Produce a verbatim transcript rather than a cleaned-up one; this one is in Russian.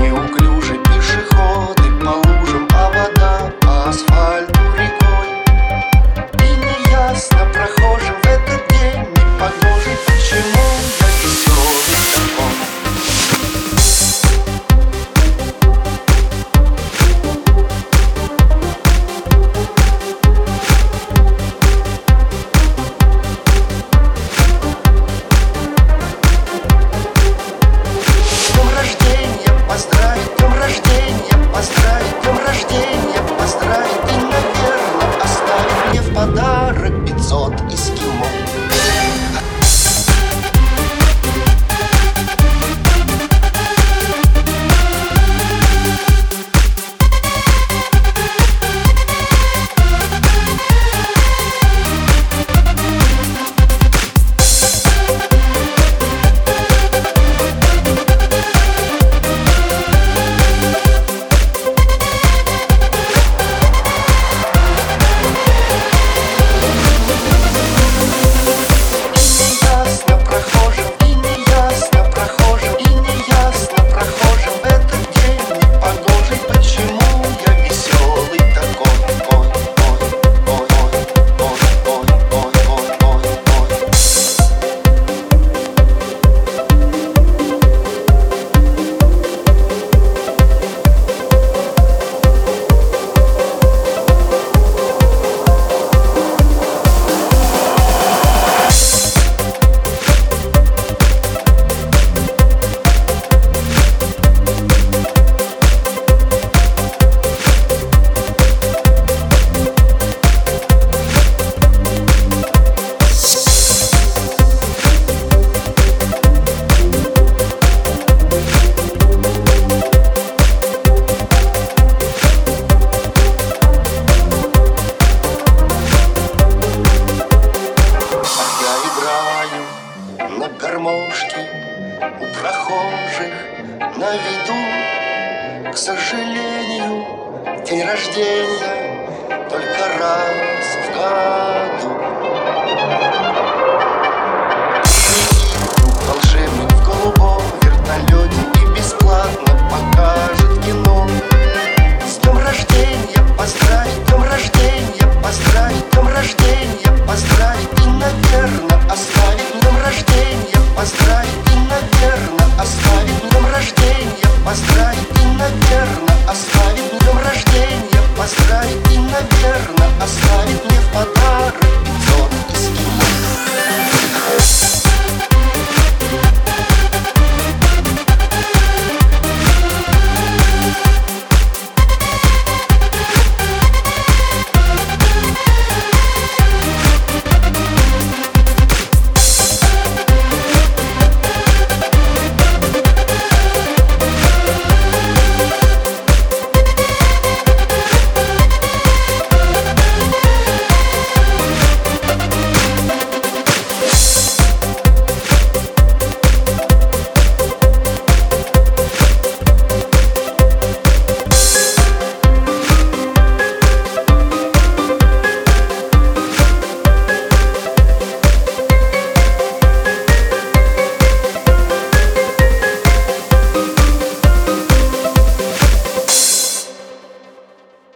неуклюжи пешеходы по лужам, а вода по асфальту рекой. И неясно прохожим в этот день непогожий, почему я веселый такой. Поздравить, днем рождения, поздравить, днем рождения, поздравить. И, наверное, оставить мне в подарок пятьсот эскимо. На гармошке у прохожих на виду. К сожалению, день рождения только раз в году.